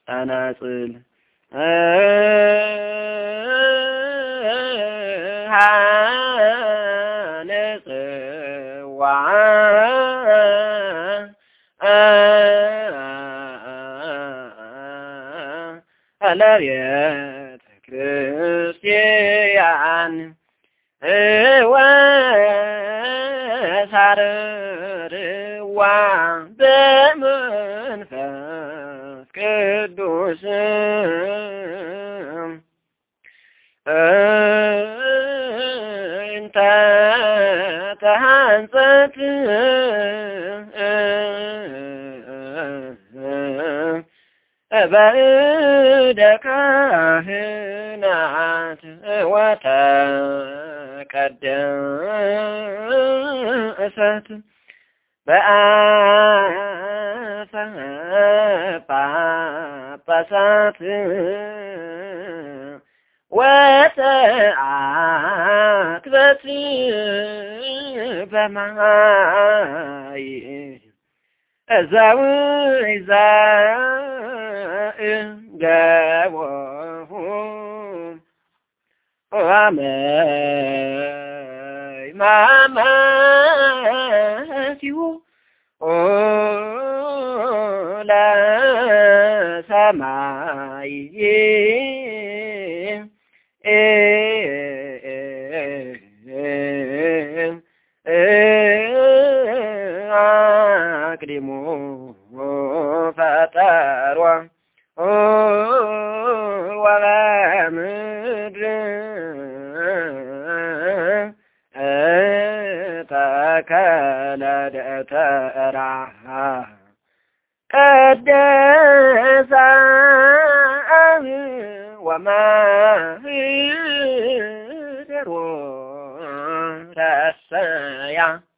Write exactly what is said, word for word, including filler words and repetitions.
ጸናጽል ሃነጽዋ አለቤተ ክርስቲያን ወሳርርዋ በመንፈስ ቅዱስ እንተ ተሐንጸት በእደ ካህናት ወተቀደሰት በአፈ ጳጳሳት ወተአክበት በማይ እዛዊዛ ገቦሁ አመይ ማማሲሁ ለሰማይ አቅዲሙ ፈጠሯ ወለምድር ተከለ ደተራ ቀደሳ ወማህደሮ ረሰያ